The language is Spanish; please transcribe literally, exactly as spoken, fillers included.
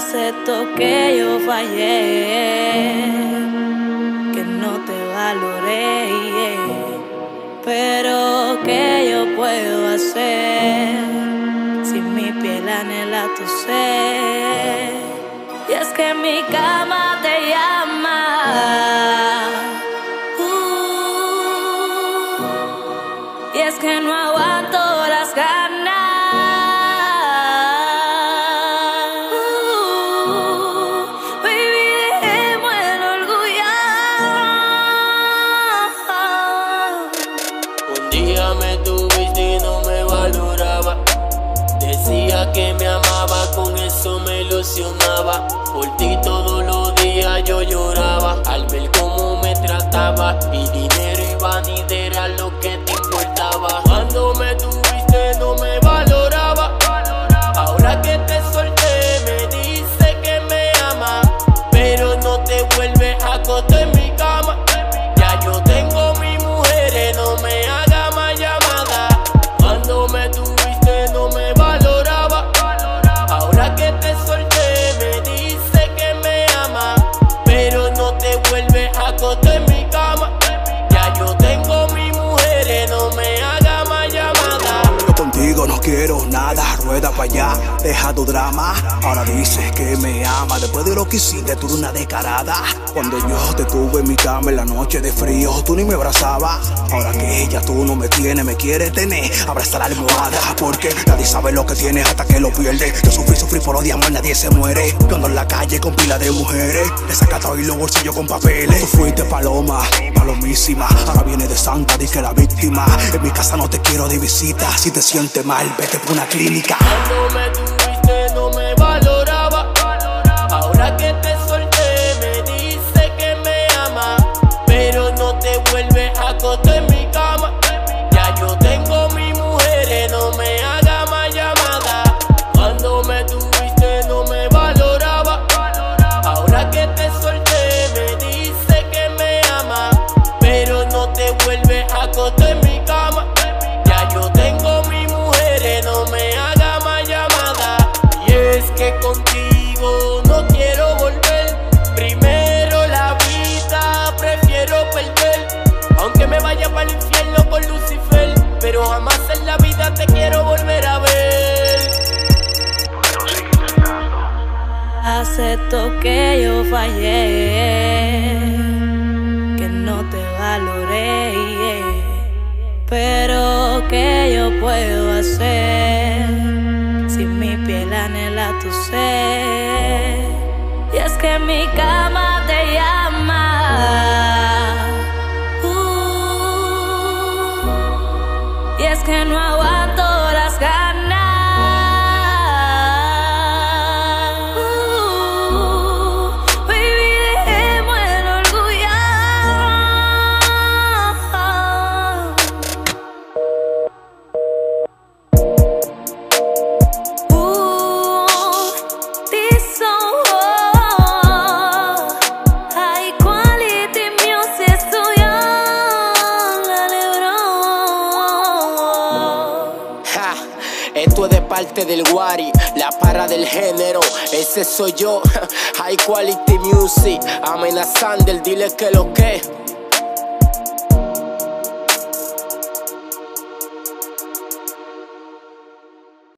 Acepto que yo fallé, que no te valoré, pero ¿qué yo puedo hacer si mi piel anhela tu ser? Y es que mi cama te llama, uh, y es que no aguanto las ganas. Me tuviste y no me valoraba. Decía que me amaba, con eso me ilusionaba. Por ti todos los días yo lloraba al ver cómo me trataba. Y dinero y vanidad era lo que te importaba. Cuando me tuviste no me valoraba. Ahora que te solté me dice que me ama, pero no te vuelves a acostar en mi cama. Ya yo tengo mi mujer, no me haga más llamada. Cuando me tuviste no me valoraba. Ahora que te solté me dice que me ama, pero no te vuelves a acostar en mi cama. Ya yo tengo mi mujer, no me haga más llamada. Yo contigo no quiero nada, rueda pa' allá, deja tu drama. Ahora dices que me ama, después de lo que hiciste tú una descarada. Cuando yo te tuve en mi cama en la noche de frío, tú ni me abrazabas. Ahora que ella tú no me tienes, me quieres tener, abraza la almohada. Porque nadie sabe lo que tienes hasta que lo pierde. Yo sufrí, sufrí por odiar, nadie se muere. Yo ando en la calle con pila de mujeres, desacatado y los bolsillos con papeles. Tú fuiste paloma, palomísima, ahora viene de santa, dije la víctima. En mi casa no te quiero de visita, si te sientes mal, vete por una clínica. Cuando me tuviste no me valoraba. Ahora que te solté me dice que me ama, pero no te vuelves a acostar en mi cama. Ya yo tengo mi mujer, no me haga más llamada. Cuando me tuviste no me valoraba. Ahora que te solté me dice que me ama, pero no te vuelves a acostar en mi cama. Ya yo tengo mi mujer, no me haga más llamada. Y es que contigo no quiero volver. Primero la vida prefiero perder, aunque me vaya para el infierno con Lucifer, pero jamás en la vida te quiero volver a ver. Acepto que yo fallé, que no te valoré, pero ¿qué yo puedo hacer si mi piel anhela tu ser? Y es que mi cama te llama, uh, y es que no aguanto las ganas. Esto es de parte del Wari, la para del género, ese soy yo. High quality music, amenazando el dile que lo que.